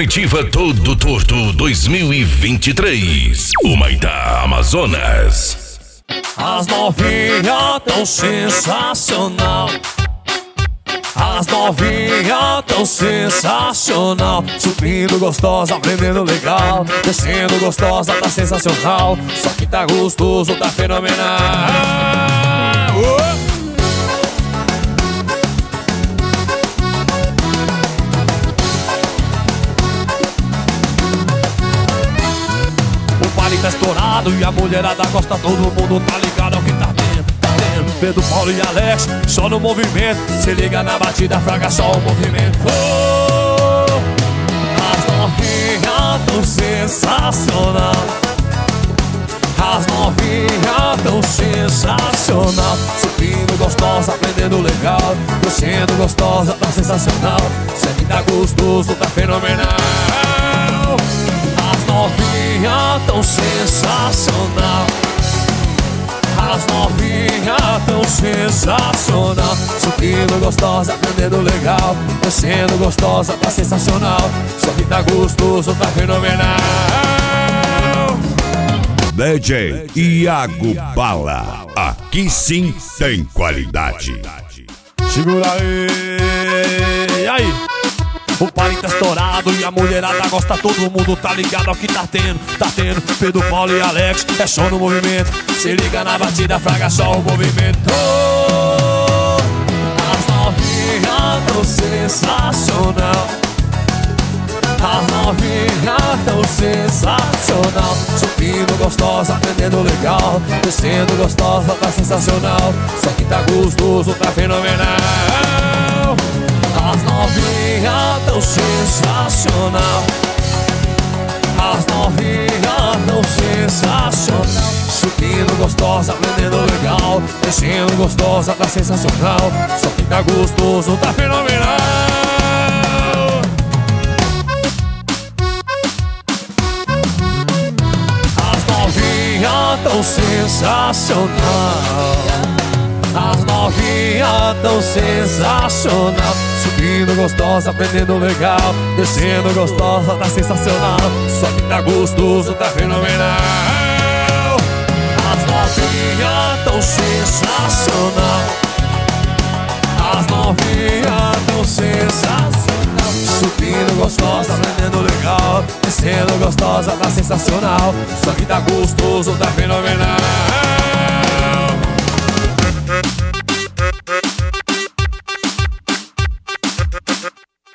Comitiva Todo Torto 2023. Humaitá, Amazonas. As novinhas tão sensacional. As novinhas tão sensacional. Subindo gostosa, aprendendo legal. Descendo gostosa, tá sensacional. Só que tá gostoso, tá fenomenal. O baile tá estourado e a mulherada gosta. Todo mundo tá ligado ao que tá tendo, tá tendo. Pedro, Paulo e Alex, só no movimento. Se liga na batida, fraga só o movimento. As novinhas tão sensacional. As novinhas tão sensacional. Subindo gostosa, aprendendo legal. Descendo gostosa, tá sensacional. Sempre tá gostoso, tá fenomenal. As novinhas tão sensacional. As novinhas tão sensacional. Subindo gostosa, aprendendo legal. Descendo gostosa, tá sensacional. Só que tá gostoso, tá fenomenal. DJ Iago Bala, aqui sim tem qualidade. Segura aí. E aí? O baile tá estourado e a mulherada gosta. Todo mundo tá ligado ao que tá tendo, tá tendo. Pedro, Paulo e Alex, é só no movimento. Se liga na batida, fraga só o movimento. As novinhas tão sensacional. As novinhas tão sensacional. Subindo gostosa, aprendendo legal. Descendo gostosa, tá sensacional. Só que tá gostoso, tá fenomenal. As novinhas tão sensacional. As novinhas tão sensacional. Subindo gostosa, aprendendo legal. Descendo gostosa, tá sensacional. Só que tá gostoso, tá fenomenal. Tão sensacional. As novinhas tão sensacional. Subindo gostosa, aprendendo legal. Descendo gostosa, tá sensacional. Só que tá gostoso, tá fenomenal. As novinhas tão sensacional. As novinhas tão sensacional. Subindo gostosa, aprendendo legal. Descendo gostosa, tá sensacional. Só que tá gostoso, tá fenomenal.